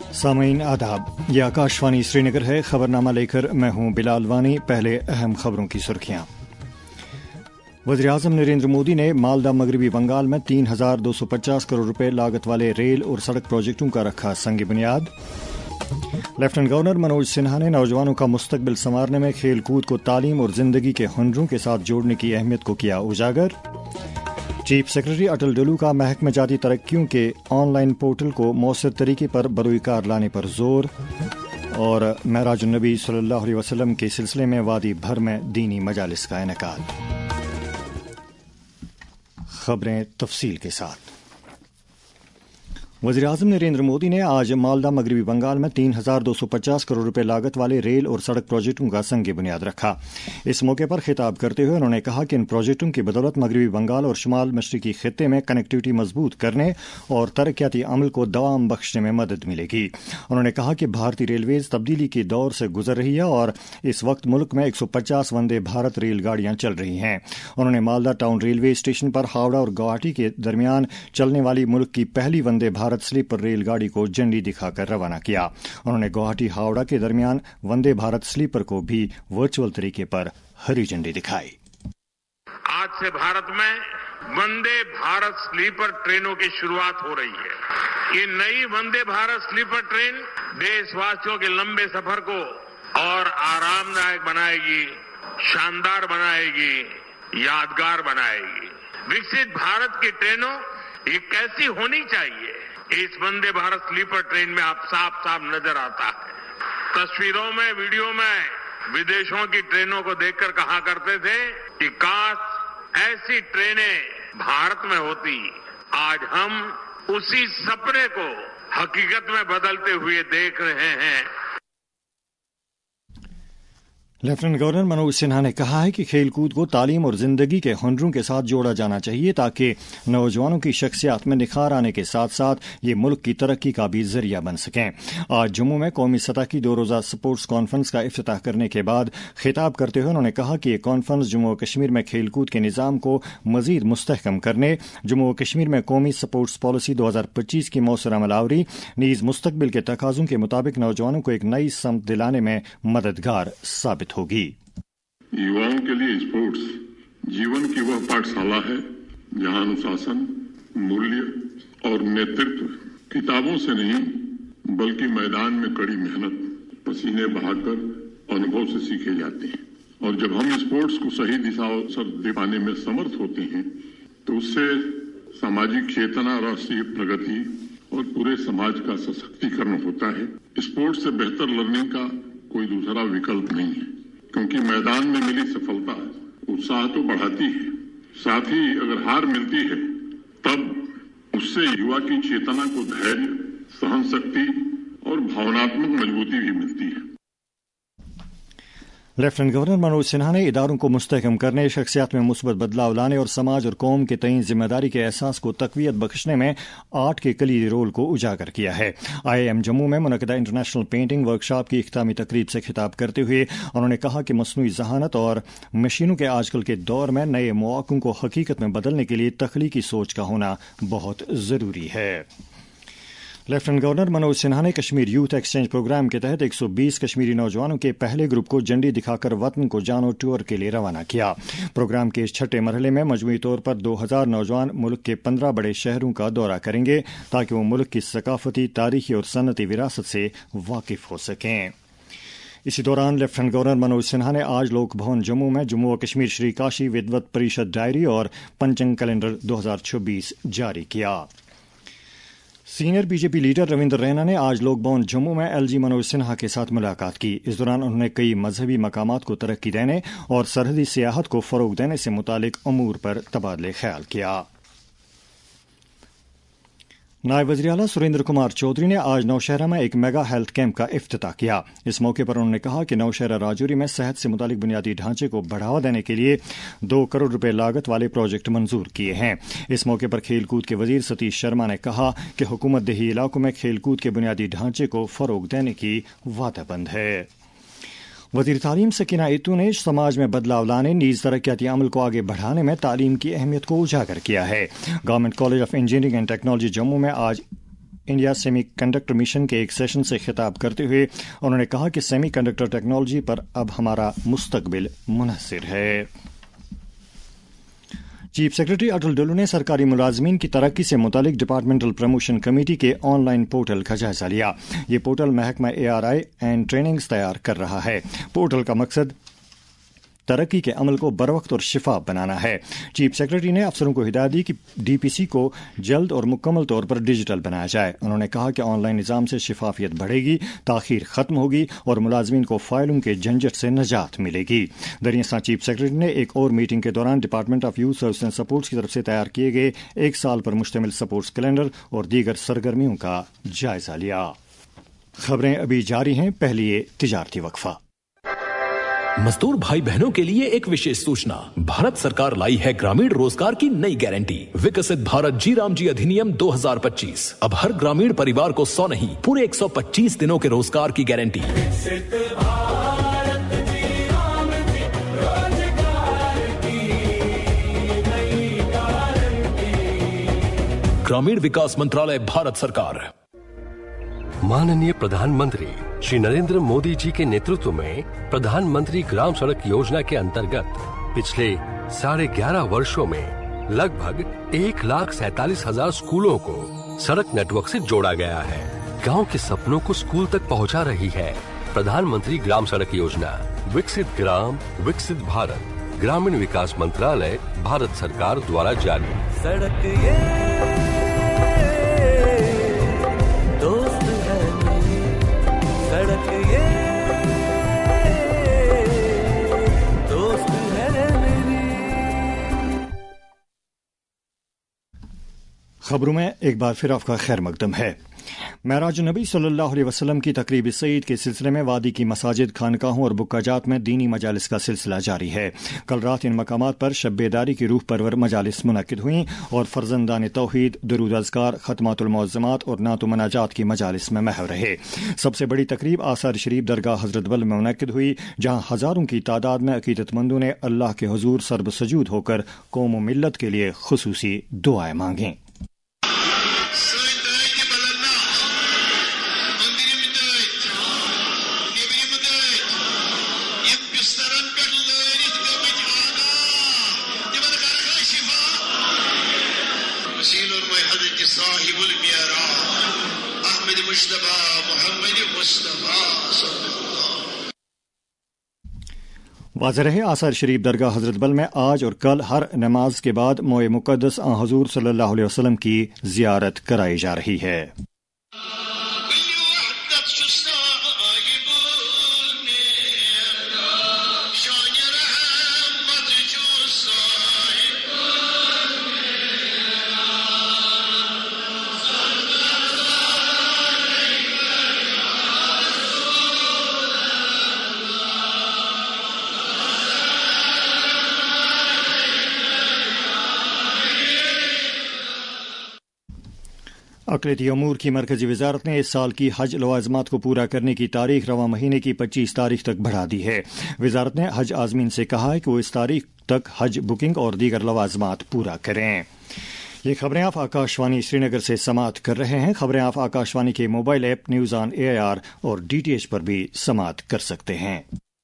سامعین آداب، یہ آکاشوانی سری نگر ہے۔ خبرنامہ لے کر میں ہوں بلال وانی۔ پہلے اہم خبروں کی سرخیاں۔ وزیراعظم نریندر مودی نے مالدہ مغربی بنگال میں 3250 کروڑ روپے لاگت والے ریل اور سڑک پروجیکٹوں کا رکھا سنگ بنیاد۔ لیفٹنٹ گورنر منوج سنہا نے نوجوانوں کا مستقبل سنوارنے میں کھیل کود کو تعلیم اور زندگی کے ہنروں کے ساتھ جوڑنے کی اہمیت کو کیا اجاگر۔ چیف سیکرٹری اٹل ڈولو کا محکمہ جاتی ترقیوں کے آن لائن پورٹل کو مؤثر طریقے پر بروئے کار لانے پر زور۔ اور معراج النبی صلی اللہ علیہ وسلم کے سلسلے میں وادی بھر میں دینی مجالس کا انعقاد۔ خبریں تفصیل کے ساتھ۔ وزیراعظم نریندر مودی نے آج مالدہ مغربی بنگال میں 3250 کروڑ روپے لاگت والے ریل اور سڑک پروجیکٹوں کا سنگ بنیاد رکھا۔ اس موقع پر خطاب کرتے ہوئے انہوں نے کہا کہ ان پروجیکٹوں کی بدولت مغربی بنگال اور شمال مشرقی خطے میں کنیکٹیوٹی مضبوط کرنے اور ترقیاتی عمل کو دوام بخشنے میں مدد ملے گی۔ انہوں نے کہا کہ بھارتی ریلویز تبدیلی کے دور سے گزر رہی ہے اور اس وقت ملک میں 150 وندے بھارت ریل گاڑیاں چل رہی ہیں۔ انہوں نے مالدہ ٹاؤن ریلوے اسٹیشن پر ہاوڑا اور گوہاٹی کے درمیان چلنے والی ملک کی پہلی وندے بھارت سلیپر ریل گاڑی کو جھنڈی دکھا کر روانہ کیا۔ انہوں نے گوہاٹی ہاوڑا کے درمیان وندے بھارت سلیپر کو بھی ورچوئل طریقے پر ہری جھنڈی دکھائی۔ آج سے بھارت میں وندے بھارت سلیپر ٹرینوں کی شروعات ہو رہی ہے۔ یہ نئی وندے بھارت سلیپر ٹرین دیش واسیوں کے لمبے سفر کو اور آرام دائک بنائے گی، شاندار بنائے گی، یادگار بنائے گی۔ وکست بھارت کی ٹرینوں یہ کیسی ہونی چاہیے، اس وندے بھارت سلیپر ٹرین میں آپ صاف نظر آتا ہے۔ تصویروں میں، ویڈیو میں ودیشوں کی ٹرینوں کو دیکھ کر کہا کرتے تھے کہ کاش ایسی ٹرینیں بھارت میں ہوتی۔ آج ہم اسی سپنے کو حقیقت میں بدلتے ہوئے دیکھ رہے ہیں۔ لیفٹنٹ گورنر منوج سنہا نے کہا ہے کہ کھیل کود کو تعلیم اور زندگی کے ہنروں کے ساتھ جوڑا جانا چاہیے تاکہ نوجوانوں کی شخصیات میں نکھار آنے کے ساتھ ساتھ یہ ملک کی ترقی کا بھی ذریعہ بن سکیں۔ آج جموں میں قومی سطح کی 2 روزہ سپورٹس کانفرنس کا افتتاح کرنے کے بعد خطاب کرتے ہوئے انہوں نے کہا کہ یہ کانفرنس جموں و کشمیر میں کھیل کود کے نظام کو مزید مستحکم کرنے، جموں و کشمیر میں قومی سپورٹس پالیسی 2025 کی مؤثر عمل آوری نیز مستقبل کے تقاضوں کے مطابق نوجوانوں کو ایک نئی سمت دلانے میں مددگار ثابت ہوگی۔ युवाओं के लिए स्पोर्ट्स जीवन की वह पाठशाला है जहां अनुशासन, मूल्य और नेतृत्व किताबों से नहीं बल्कि मैदान में कड़ी मेहनत, पसीने बहाकर अनुभव से सीखे जाते हैं। और जब हम स्पोर्ट्स को सही दिशा दिखाने में समर्थ होते हैं तो उससे सामाजिक चेतना, राष्ट्रीय प्रगति और पूरे समाज का सशक्तिकरण होता है। स्पोर्ट्स से बेहतर लर्निंग का कोई दूसरा विकल्प नहीं है, क्योंकि मैदान में मिली सफलता उत्साह तो बढ़ाती है, साथ ही अगर हार मिलती है तब उससे युवा की चेतना को धैर्य, सहन शक्ति और भावनात्मक मजबूती भी मिलती है। لیفٹنٹ گورنر منوج سنہا نے اداروں کو مستحکم کرنے، شخصیات میں مثبت بدلاؤ لانے اور سماج اور قوم کے تئیں ذمہ داری کے احساس کو تقویت بخشنے میں آرٹ کے کلیدی رول کو اجاگر کیا ہے۔ IIM جموں میں منعقدہ انٹرنیشنل پینٹنگ ورکشاپ کی اختتامی تقریب سے خطاب کرتے ہوئے انہوں نے کہا کہ مصنوعی ذہانت اور مشینوں کے آج کل کے دور میں نئے مواقع کو حقیقت میں بدلنے کے لیے تخلیقی سوچ کا ہونا بہت ضروری ہے۔ لیفٹنٹ گورنر منوج سنہا نے کشمیر یوتھ ایکسچینج پروگرام کے تحت 120 کشمیری نوجوانوں کے پہلے گروپ کو جھنڈی دکھا کر وطن کو جانو ٹور کے لیے روانہ کیا۔ پروگرام کے اس چھٹے مرحلے میں مجموعی طور پر 2000 نوجوان ملک کے 15 بڑے شہروں کا دورہ کریں گے تاکہ وہ ملک کی ثقافتی، تاریخی اور صنعتی وراثت سے واقف ہو سکیں۔ اسی دوران لیفٹنٹ گورنر منوج سنہا نے آج لوک بھون جموں میں جموں و کشمیر شری کاشی ودوت پریشد ڈائری اور پنچنگ کیلنڈر 2026 جاری کیا۔ Senior B J P leader Ravinder Raina نے آج لوک بھون جموں میں LG منوج سنہا کے ساتھ ملاقات کی۔ اس دوران انہوں نے کئی مذہبی مقامات کو ترقی دینے اور سرحدی سیاحت کو فروغ دینے سے متعلق امور پر تبادلہ خیال کیا۔ نائب وزیر اعلیٰ سریندر کمار چودھری نے آج نوشہرہ میں ایک میگا ہیلتھ کیمپ کا افتتاح کیا۔ اس موقع پر انہوں نے کہا کہ نوشہرہ راجوری میں صحت سے متعلق بنیادی ڈھانچے کو بڑھاوا دینے کے لیے 2 کروڑ روپے لاگت والے پروجیکٹ منظور کیے ہیں۔ اس موقع پر کھیل کود کے وزیر ستیش شرما نے کہا کہ حکومت دیہی علاقوں میں کھیل کود کے بنیادی ڈھانچے کو فروغ دینے کی وعدہ بند ہے۔ وزیر تعلیم سکینہ ایتو نے سماج میں بدلاؤ لانے، نیز ترقیاتی عمل کو آگے بڑھانے میں تعلیم کی اہمیت کو اجاگر کیا ہے۔ Government college of engineering and technology Jammu میں آج इंडिया सेमी कंडक्टर मिशन के एक सेशन से खिताब करते हुए उन्होंने कहा कि सेमी कंडक्टर टेक्नोलॉजी पर अब हमारा मुस्तकबिल मुनहसिर है। चीफ सेक्रेटरी अटल डुल्लू ने सरकारी मुलाजमीन की तरक्की से मुतालिक डिपार्टमेंटल प्रमोशन कमेटी के ऑनलाइन पोर्टल का जायजा लिया। ये पोर्टल महकमा ARI एंड ट्रेनिंग्स तैयार कर रहा है। पोर्टल का मकसद तरक्की के अमल को बरवक्त और शिफाफ बनाना है। चीफ सेक्रेटरी ने अफसरों को हिदायत दी कि DPC को जल्द और मुकम्मल तौर पर डिजिटल बनाया जाए। उन्होंने कहा कि ऑनलाइन निज़ाम से शिफाफियत बढ़ेगी, ताखीर खत्म होगी और मुलाजमीन को फाइलों के झंझट से निजात मिलेगी। दरियासर चीफ सेक्रेटरी ने एक और मीटिंग के दौरान department of youth service and sports की तरफ से तैयार किए गए 1 साल पर मुश्तमिल सपोर्ट्स कैलेंडर और दीगर सरगर्मियों का जायजा लिया। खबरें अभी जारी हैं, पहली ये तिजारती वक्फा। मजदूर भाई बहनों के लिए एक विशेष सूचना। भारत सरकार लाई है ग्रामीण रोजगार की नई गारंटी, विकसित भारत जी राम जी अधिनियम 2025। अब हर ग्रामीण परिवार को 100 नहीं, पूरे 125 दिनों के रोजगार की गारंटी। ग्रामीण विकास मंत्रालय, भारत सरकार। माननीय प्रधानमंत्री श्री नरेंद्र मोदी जी के नेतृत्व में प्रधानमंत्री ग्राम सड़क योजना के अंतर्गत पिछले 11.5 वर्षों में लगभग 1,47,000 स्कूलों को सड़क नेटवर्क से जोड़ा गया है। गांव के सपनों को स्कूल तक पहुंचा रही है प्रधानमंत्री ग्राम सड़क योजना। विकसित ग्राम विकसित भारत, ग्रामीण विकास मंत्रालय, भारत सरकार द्वारा जारी। सड़क ये दोस्त है मेरी, सड़क ये दोस्त है मेरी। खबरों में एक बार फिर आपका खैर मकदम है। महराज नबी सल्लल्लाहु अलैहि वसल्लम की तकरीब सईद के सिलसिले में वादी की मसाजिद, खानकाहों और बुक्काजात में दीनी मजालिस का सिलसिला जारी है। कल रात इन मकामात पर शब बेदारी की रूह परवर मजालिस मुनक्किद हुई और फर्जंदान तौहीद, दुरूद अज़कार, खत्मातुल मुअज़्ज़मात और नात मनाजात की मजालिस में महव रहे। सबसे बड़ी तकरीब आसार शरीफ दरगाह हजरत बल में मुनक्किद हुई, जहां हजारों की तादाद में अकीदतमंदों ने अल्लाह के हुजूर सर्ब सजूद होकर कौम व मिल्लत के लिए खुसूसी दुआएं मांगी। वाज़ेह रहे, आसार शरीफ दरगाह हजरत बल में आज और कल हर नमाज के बाद मोए मुक़द्दस हुज़ूर सल्लल्लाहु अलैहि वसल्लम की ज़ियारत कराई जा रही है। अक़लियती अमूर की मरकज़ी वज़ारत ने इस साल की हज लवाज़िमात को पूरा करने की तारीख रवां महीने की 25 तारीख तक बढ़ा दी है। वज़ारत ने हज आज़मीन से कहा है कि वो इस तारीख तक हज बुकिंग और दीगर लवाज़िमात पूरा करें। ये खबरें आप आकाशवाणी श्रीनगर से समाअत कर रहे हैं। खबरें आप आकाशवाणी के mobile app news on AIR और DTH पर भी समाअत कर सकते हैं।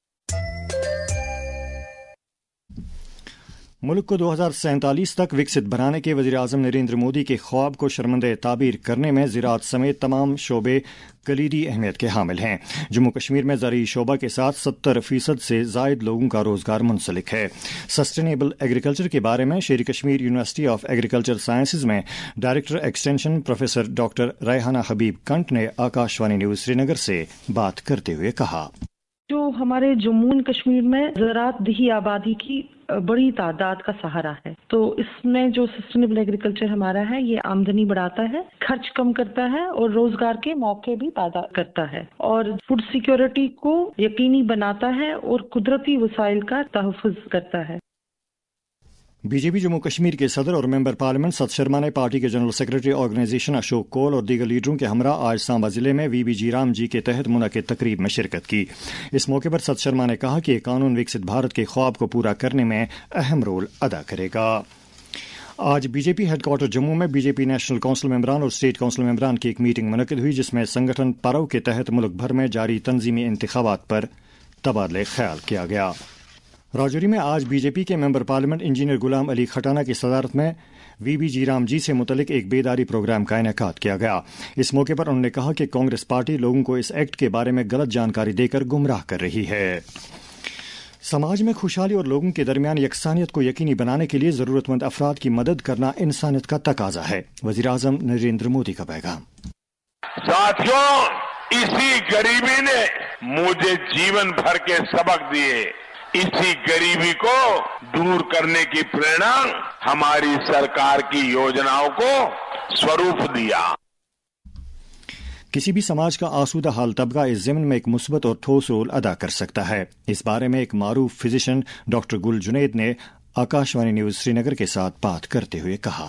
मुल्क को 2047 तक विकसित बनाने के वज़ीर-ए-आज़म नरेंद्र मोदी के ख्वाब को शर्मंदे ताबीर करने में ज़राअत समेत तमाम शोबे कलीदी अहमियत के हामिल हैं। जम्मू कश्मीर में ज़राई शोबा के साथ 70% से ज़ायद लोगों का रोजगार मुंसलिक है। सस्टेनेबल एग्रीकल्चर के बारे में Sher Kashmir university of agriculture sciences में director extension professor doctor Raihana Habib Kant ने आकाशवाणी न्यूज़ श्रीनगर से बात करते हुए कहा, जो हमारे जम्मू कश्मीर में ज़राअत दही आबादी की बड़ी तादाद का सहारा है, तो इसमें जो सस्टेनेबल एग्रीकल्चर हमारा है ये आमदनी बढ़ाता है, खर्च कम करता है और रोजगार के मौके भी पैदा करता है और फूड सिक्योरिटी को यकीनी बनाता है और कुदरती वसाइल का तहफ़्फ़ुज़ करता है। बीजेपी जम्मू कश्मीर के सदर और मेंबर पार्लियामेंट सत शर्मा ने पार्टी के general secretary organisation Ashok Koul और दीगर लीडरों के हमरा आज सांबा जिले में वीबी जीराम जी के तहत मुनक़िद तकरीब में शिरकत की। इस मौके पर सत शर्मा ने कहा कि ये कानून विकसित भारत के ख्वाब को पूरा करने में अहम रोल अदा करेगा। आज बीजेपी हेडक्वार्टर जम्मू में बीजेपी नेशनल काउंसिल मेंबरान और स्टेट काउंसिल मेंबरान की एक मीटिंग मुनक्किद हुई, जिसमें संगठन परव के तहत मुल्क भर में जारी तंजीमी इंतखाबात पर तबादले ख्याल किया गया। राजौरी में आज बीजेपी के member parliament engineer Ghulam Ali Khatana की सदारत में वीबी जीराम जी से मुतलिक एक बेदारी प्रोग्राम का इनेकाद किया गया। इस मौके पर उन्होंने कहा कि कांग्रेस पार्टी लोगों को इस एक्ट के बारे में गलत जानकारी देकर गुमराह कर रही है। समाज में खुशहाली और लोगों के दरमियान यकसानियत को यकीनी बनाने के लिए जरूरतमंद अफराद की मदद करना इंसानियत का तकाजा है। वजीर आजम नरेंद्र मोदी का पैगाम। साथियों, इसी गरीबी ने मुझे जीवन भर के सबक दिए। इसी गरीबी को दूर करने की प्रेरणा हमारी सरकार की योजनाओं को स्वरूप दिया। किसी भी समाज का आसूदा हाल तबका इस ज़िम्न में एक मुस्बत और ठोस रोल अदा कर सकता है। इस बारे में एक मारूफ फिजिशियन डॉक्टर गुल जुनैद ने आकाशवाणी न्यूज श्रीनगर के साथ बात करते हुए कहा,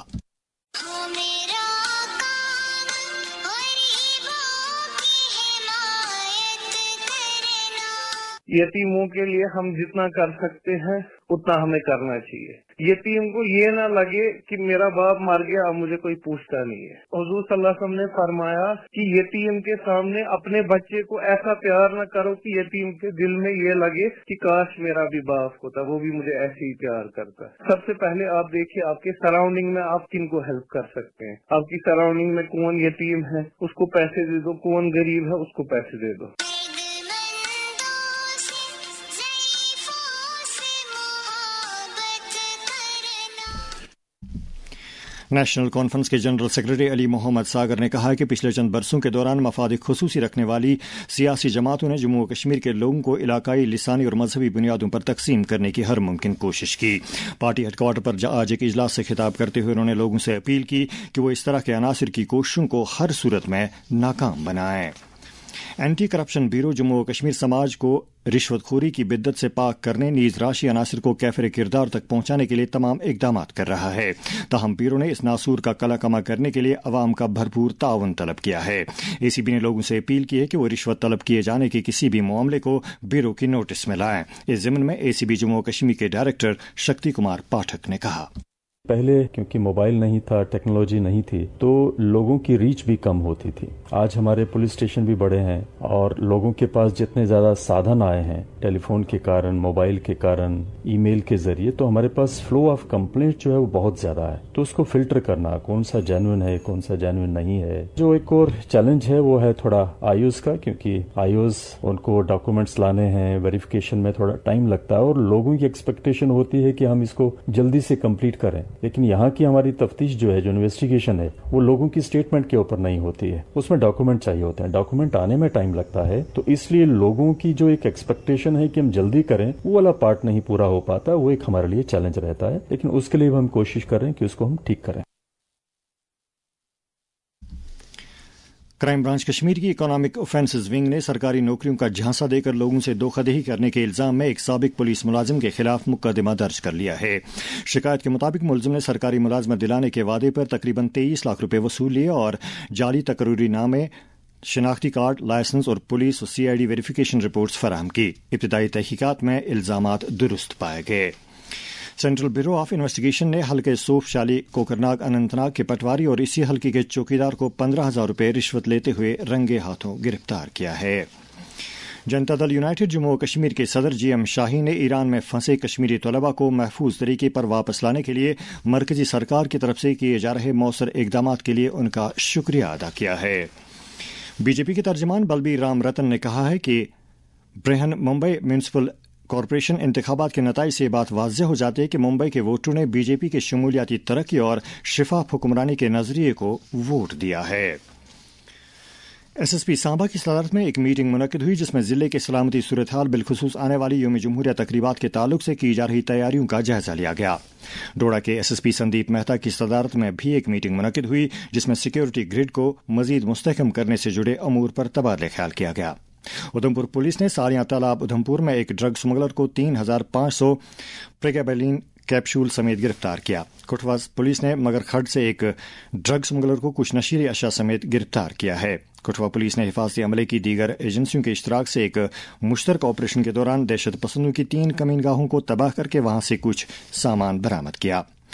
यतीमों के लिए हम जितना कर सकते हैं उतना हमें करना चाहिए। यतीम को ये ना लगे कि मेरा बाप मर गया अब मुझे कोई पूछता नहीं है। हुजूर सल्लल्लाहु अलैहि वसल्लम ने फरमाया कि यतीम के सामने अपने बच्चे को ऐसा प्यार न करो कि यतीम के दिल में ये लगे कि काश मेरा भी बाप होता, वो भी मुझे ऐसे ही प्यार करता। सबसे पहले आप देखिए आपके सराउंडिंग में आप किन को हेल्प कर सकते हैं। आपकी सराउंडिंग में कौन यतीम है उसको पैसे दे दो, कौन गरीब है उसको पैसे दे दो। नेशनल कॉन्फ्रेंस के जनरल सेक्रेटरी अली मोहम्मद सागर ने कहा है कि पिछले चंद बरसों के दौरान मफाद खुसूसी रखने वाली सियासी जमातों ने जम्मू और कश्मीर के लोगों को इलाकाई, लिसानी और मजहबी बुनियादों पर तकसीम करने की हर मुमकिन कोशिश की। पार्टी हेडक्वार्टर पर आज एक इजलास से खिताब करते हुए उन्होंने लोगों से अपील की कि वो इस तरह के अनासिर की कोशिशों को हर सूरत में नाकाम बनाएं। एंटी करप्शन ब्यूरो जम्मू और कश्मीर समाज को रिश्वतखोरी की बिद्दत से पाक करने, नीज राशि अनासिर को कैफरे किरदार तक पहुंचाने के लिए तमाम इकदाम कर रहा है। ताहम ब्यूरो ने इस नासूर का कला कमा करने के लिए अवाम का भरपूर ताउन तलब किया है। एसीबी ने लोगों से अपील की है कि वो रिश्वत तलब किए जाने के किसी भी मामले को ब्यूरो की नोटिस में लाएं। इस ज़िम्न में एसीबी जम्मू और कश्मीर के डायरेक्टर शक्ति कुमार पाठक ने कहा, पहले क्योंकि मोबाइल नहीं था, टेक्नोलॉजी नहीं थी, तो लोगों की रीच भी कम होती थी। आज हमारे पुलिस स्टेशन भी बड़े हैं और लोगों के पास जितने ज्यादा साधन आए हैं टेलीफोन के कारण, मोबाइल के कारण, ईमेल के जरिए, तो हमारे पास फ्लो ऑफ कंप्लेंट जो है वो बहुत ज्यादा है। तो उसको फिल्टर करना, कौन सा जेन्युइन है, कौन सा जेन्युइन नहीं है। जो एक और चैलेंज है वो है थोड़ा आईओज का, क्योंकि आईओज उनको डॉक्यूमेंट्स लाने हैं, वेरिफिकेशन में थोड़ा टाइम लगता है और लोगों की एक्सपेक्टेशन होती है कि हम इसको जल्दी से कंप्लीट करें। लेकिन यहाँ की हमारी तफ्तीश जो है, जो इन्वेस्टिगेशन है, वो लोगों की स्टेटमेंट के ऊपर नहीं होती है, उसमें डॉक्यूमेंट चाहिए होते हैं। डॉक्यूमेंट आने में टाइम लगता है, तो इसलिए लोगों की जो एक एक्सपेक्टेशन है कि हम जल्दी करें, वो वाला पार्ट नहीं पूरा हो पाता। वो एक हमारे लिए चैलेंज रहता है, लेकिन उसके लिए हम कोशिश कर रहे हैं कि उसको हम ठीक करें। क्राइम ब्रांच कश्मीर की इकोनॉमिक ऑफेंसेस विंग ने सरकारी नौकरियों का झांसा देकर लोगों से धोखाधड़ी करने के इल्जाम में एक साबिक पुलिस मुलाजिम के खिलाफ मुकदमा दर्ज कर लिया है। शिकायत के मुताबिक मुलजिम ने सरकारी मुलाजमत दिलाने के वादे पर तकरीबन 23 लाख रुपए वसूल लिए और जाली तकरूरी नामे, शनाख्ती कार्ड, लाइसेंस और पुलिस और सीआईडी वेरिफिकेशन रिपोर्ट्स फराहम की। इब्तिदाई तहकीकात में इल्जामात दुरुस्त पाए गए। सेंट्रल ब्यूरो ऑफ इन्वेस्टिगेशन ने हल्के सोफ शाली, कोकरनाग, अनंतनाग के पटवारी और इसी हल्के के चौकीदार को 15,000 रुपए रिश्वत लेते हुए रंगे हाथों गिरफ्तार किया है। जनता दल यूनाइटेड जम्मू और कश्मीर के सदर जीएम शाही ने ईरान में फंसे कश्मीरी तलबा को महफूज तरीके पर वापस लाने के लिए मरकजी सरकार की तरफ से किए जा रहे मौसर इकदाम के लिए उनका शुक्रिया अदा किया है। बीजेपी के तर्जमान बलबीर राम रतन ने कहा है कि ब्रहन मुंबई म्यूनिसिपल कॉरपोरेशन इंतखाबात के नताइज से बात वाज़ेह हो जाती है कि मुंबई के वोटरों ने बीजेपी के शमूलियाती तरक्की और शिफाफ हुक्मरानी के नजरिए को वोट दिया है। एसएसपी सांबा की सदारत में एक मीटिंग मुनक्किद हुई, जिसमें जिले के सलामती सूरत हाल, बिलखुसूस आने वाली यौम जमहूरिया तकरीबात के ताल्लुक से की जा रही तैयारियों का जायजा लिया गया। डोडा के एसएसपी संदीप मेहता की सदारत में भी एक मीटिंग मुनक्किद हुई, जिसमें सिक्योरिटी ग्रिड को मजीद मुस्तहकम करने से जुड़े अमूर पर तबादले ख्याल किया गया। उधमपुर पुलिस ने सारियां तालाब उधमपुर में एक ड्रग स्मगलर को 3,500 प्रेगाबेलिन कैप्सूल समेत गिरफ्तार किया। कठुआ पुलिस ने मगरखड़ से एक ड्रग स्मगलर को कुछ नशीली अशा समेत गिरफ्तार किया है। कठुआ पुलिस ने हिफाजती अमले की दीगर एजेंसियों के इश्तराक से एक मुश्तरक ऑपरेशन के दौरान दहशत पसंदों की 3 कमीनगाहों को तबाह करके वहां से कुछ सामान बरामद किया।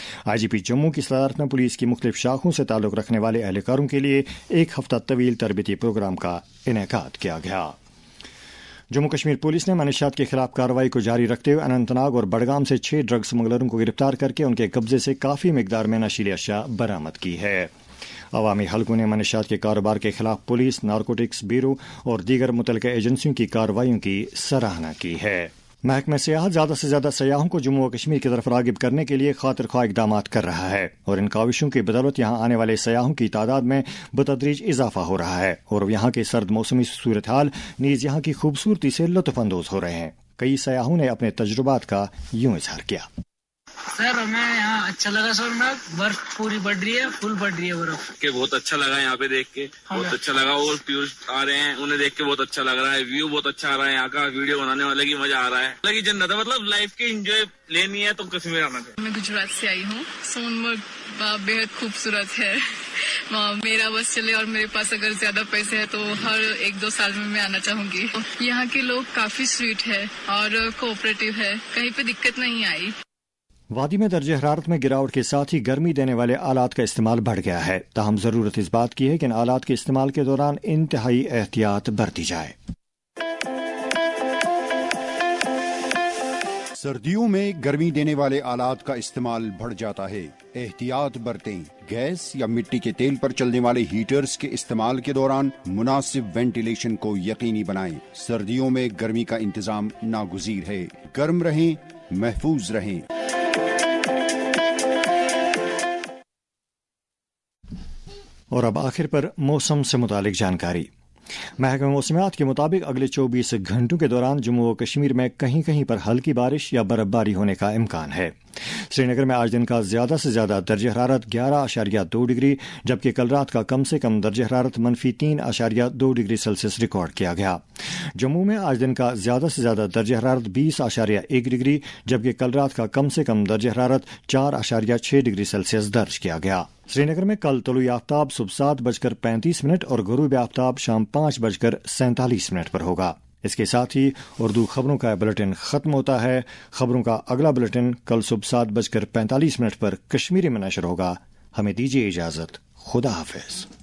IGP जम्मू की सदारत में पुलिस की मुख्तलिफ शाखों से ताल्लुक रखने वाले एहलकारों के लिए एक हफ्ता तवील तरबियती प्रोग्राम का इनेकाद किया गया। जम्मू कश्मीर पुलिस ने मनशियात के खिलाफ कार्रवाई को जारी रखते हुए अनंतनाग और बडगाम से 6 ड्रग स्मगलरों को गिरफ्तार करके उनके कब्जे से काफी मिकदार में नशीली अशिया बरामद की है। अवामी हलकों ने मनशियात के कारोबार के खिलाफ पुलिस, नारकोटिक्स ब्यूरो और दीगर मुतल्लिका एजेंसियों की कार्रवाइयों की सराहना की है। महकमा सियाहत ज्यादा से ज्यादा सयाहों को जम्मू व कश्मीर की तरफ रागिब करने के लिए खातिर ख्वाह इकदाम कर रहा है और इन काविशों की बदौलत यहाँ आने वाले सयाहों की तादाद में बतदरीज इजाफा हो रहा है और यहाँ के सर्द मौसमी सूरत हाल नीज यहाँ की खूबसूरती से लुत्फानंदोज हो रहे हैं। कई सयाहों ने अपने तजुर्बात का यूं इजहार किया। सर हमें यहाँ अच्छा लगा सोमनाथ, बर्फ पूरी बढ़ रही है, फुल बढ़ रही है बर्फ के, बहुत अच्छा लगा यहाँ पे देख के, बहुत अच्छा लगा। और टूरिस्ट आ रहे हैं, उन्हें देख के बहुत अच्छा लग रहा है, व्यू बहुत अच्छा आ रहा है यहाँ का, वीडियो बनाने वाले की मजा आ रहा है, लगी जन्नत है। मतलब लाइफ की एंजॉय लेनी है तो कश्मीर आना चाहिए। मैं गुजरात से आई हूँ, सोनमर्ग बेहद खूबसूरत है, मेरा बस चले और मेरे पास अगर ज्यादा पैसे है तो हर 1-2 साल में मैं आना चाहूंगी। यहाँ के लोग काफी स्वीट है और कोऑपरेटिव है, कहीं पे दिक्कत नहीं आई। वादी में दर्जे हरारत में गिरावट के साथ ही गर्मी देने वाले आलात का इस्तेमाल बढ़ गया है। ताहम जरूरत इस बात की है कि इन आलात के इस्तेमाल के दौरान इंतहाई एहतियात बरती जाए। सर्दियों में गर्मी देने वाले आलात का इस्तेमाल बढ़ जाता है, एहतियात बरतें। गैस या मिट्टी के तेल पर चलने वाले हीटर्स के इस्तेमाल के दौरान मुनासिब वेंटिलेशन को यकीनी बनाएं। सर्दियों में गर्मी का इंतजाम नागुज़ीर है। गर्म रहें, महफूज रहें। और अब आखिर पर मौसम से मुतालिक जानकारी। महकमा मौसमियात के मुताबिक अगले 24 घंटों के दौरान जम्मू व कश्मीर में कहीं कहीं पर हल्की बारिश या बर्फबारी होने का इम्कान है। श्रीनगर में आज दिन का ज्यादा से ज्यादा दर्ज हरारत 11.2 डिग्री जबकि कल रात का कम से कम दर्ज हरारत -3.2 डिग्री सेल्सियस रिकॉर्ड किया गया। जम्मू में आज दिन का ज्यादा से ज्यादा दर्ज हरारत 20.1 डिग्री जबकि कल रात का कम से कम दर्ज हरारत 4.6 डिग्री सेल्सियस दर्ज किया गया। श्रीनगर में कल तलुई आफ्ताब सुबह 7:35 और गुरूब आफ्ताब शाम 5:47 पर होगा। इसके साथ ही उर्दू खबरों का बुलेटिन खत्म होता है। खबरों का अगला बुलेटिन कल सुबह 7:45 पर कश्मीरी में नशर होगा। हमें दीजिए इजाजत। खुदा हाफिज।